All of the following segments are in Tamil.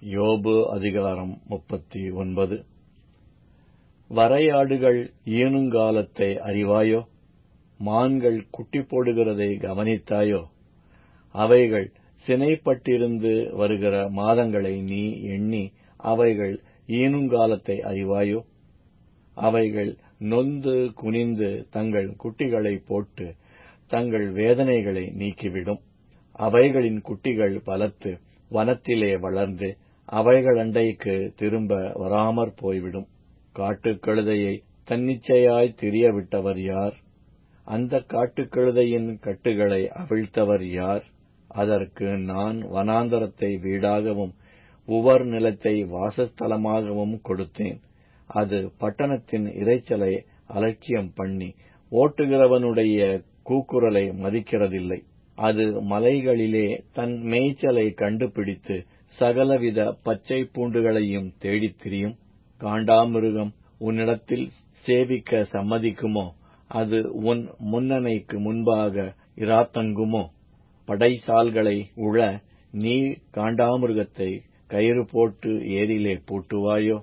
யோபு அதிகாரம் 39. வரையாடுகள் ஈனுங்காலத்தை அறிவாயோ? மான்கள் குட்டி போடுகிறதை கவனித்தாயோ? அவைகள் சினைப்பட்டிருந்து வருகிற மாதங்களை நீ எண்ணி அவைகள் ஈனுங்காலத்தை அறிவாயோ? அவைகள் நொந்து குனிந்து தங்கள் குட்டிகளை போட்டு தங்கள் வேதனைகளை நீக்கிவிடும். அவைகளின் குட்டிகள் பலத்து வனத்திலே வளர்ந்து அவைகள் அண்டைக்கு திரும்ப வராமற் போய்விடும். காட்டுக்கழுதையை தன்னிச்சையாய் திரியவிட்டவர் யார்? அந்த காட்டுக்கழுதையின் கட்டுகளை அவிழ்த்தவர் யார்? அதற்கு நான் வனாந்தரத்தை வீடாகவும் உவர் நிலத்தை வாசஸ்தலமாகவும் கொடுத்தேன். அது பட்டணத்தின் இரைச்சலை அலட்சியம் பண்ணி ஓட்டுகிறவனுடைய கூக்குரலை மதிக்கிறதில்லை. அது மலைகளிலே தன் மேய்ச்சலை கண்டுபிடித்து சகலவித பச்சை பூண்டுகளையும் தேடித் திரியும். காண்டாமிருகம் உன்னிடத்தில் சேவிக்க சம்மதிக்குமோ? அது உன் முன்னணைக்கு முன்பாக இராத்தங்குமோ? படைசால்களை உழ நீ காண்டாமிருகத்தை கயிறு போட்டு ஏரிலே பூட்டுவாயோ?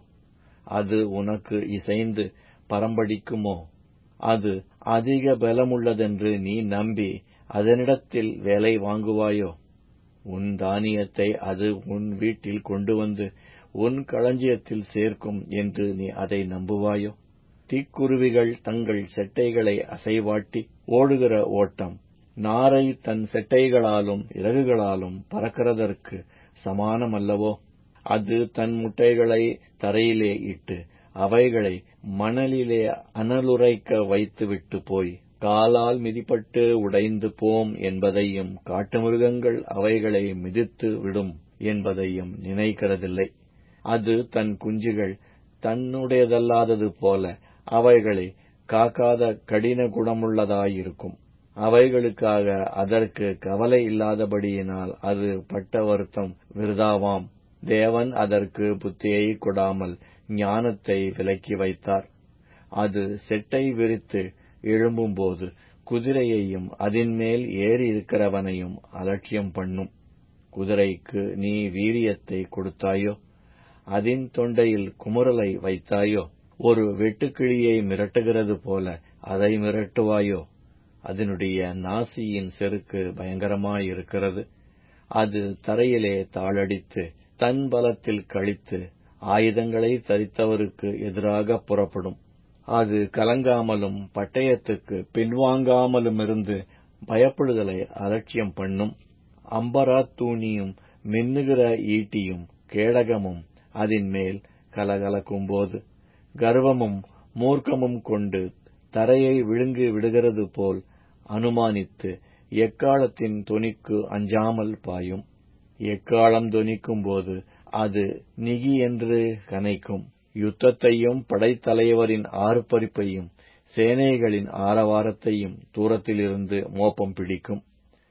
அது உனக்கு இசைந்து பரம்படிக்குமோ? அது அதிக பலமுள்ளதென்று நீ நம்பி அதனிடத்தில் வேலை வாங்குவாயோ? உன் தானியத்தை அது உன் வீட்டில் கொண்டு வந்து உன் களஞ்சியத்தில் சேர்க்கும் என்று நீ அதை நம்புவாயோ? தீக்குருவிகள் தங்கள் செட்டைகளை அசைவாட்டி ஓடுகிற ஓட்டம் நாரை தன் செட்டைகளாலும் இறகுகளாலும் பறக்கிறதற்கு சமானமல்லவோ? அது தன் முட்டைகளை தரையிலே இட்டு அவைகளை மணலிலே அனலுரைக்க வைத்துவிட்டு போய் காலால் மிதிப்பட்டு உடைந்து போம் என்பதையும் காட்டுமிருகங்கள் அவைகளை மிதித்து விடும் என்பதையும் நினைக்கிறதில்லை. அது தன் குஞ்சுகள் தன்னுடையதல்லாதது போல அவைகளை காக்காத கடின குணமுள்ளதாயிருக்கும். அவைகளுக்காக அதற்கு கவலை இல்லாதபடியினால் அது பட்ட வருத்தம் விருதாவாம். தேவன் அதற்கு புத்தியை கொடாமல் ஞானத்தை விலக்கி வைத்தார். அது செட்டை விரித்து எழும்பும்போது குதிரையையும் அதின்மேல் ஏறியிருக்கிறவனையும் அலட்சியம் பண்ணும். குதிரைக்கு நீ வீரியத்தை கொடுத்தாயோ? அதின் தொண்டையில் குமுறலை வைத்தாயோ? ஒரு வெட்டுக்கிளியை மிரட்டுகிறது போல அதை மிரட்டுவாயோ? அதனுடைய நாசியின் செருக்கு பயங்கரமாயிருக்கிறது. அது தரையிலே தாளடித்து தன் பலத்தில் கழித்து ஆயுதங்களை தரித்தவருக்கு எதிராக புறப்படும். அது கலங்காமலும் பட்டயத்துக்கு பின்வாங்காமலுமிருந்து பயப்படுதலை அலட்சியம் பண்ணும். அம்பராத்தூணியும் மின்னுகிற ஈட்டியும் கேடகமும் அதின்மேல் கலகலக்கும்போது கர்வமும் மூர்க்கமும் கொண்டு தரையை விழுங்கி விடுகிறது போல் அனுமானித்து எக்காளத்தின் தொனிக்கு அஞ்சாமல் பாயும். எக்காளம் தொனிக்கும்போது அது நிகி என்று கனைக்கும். யுத்தத்தையும் படைத்தலைவரின் ஆர்ப்பரிப்பையும் சேனைகளின் ஆரவாரத்தையும் தூரத்திலிருந்து மோப்பம் பிடிக்கும்.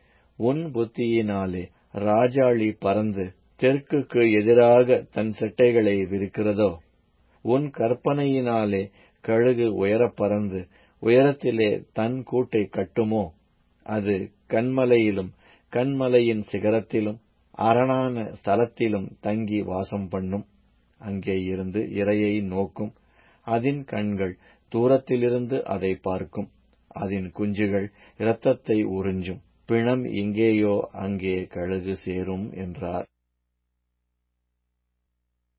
உன் புத்தியினாலே ராஜாளி பறந்து தெற்குக்கு எதிராக தன் செட்டைகளை விரிக்கிறதோ? உன் கற்பனையினாலே கழுகு உயரப் பறந்து உயரத்திலே தன் கூட்டை கட்டுமோ? அது கன்மலையிலும் கன்மலையின் சிகரத்திலும் அரணான ஸ்தலத்திலும் தங்கி வாசம் பண்ணும். அங்கே இருந்து இரையை நோக்கும். அதின் கண்கள் தூரத்திலிருந்து அதை பார்க்கும். அதின் குஞ்சுகள் இரத்தத்தை உறிஞ்சும். பிணம் எங்கேயோ அங்கே கழுகு சேரும் என்றார்.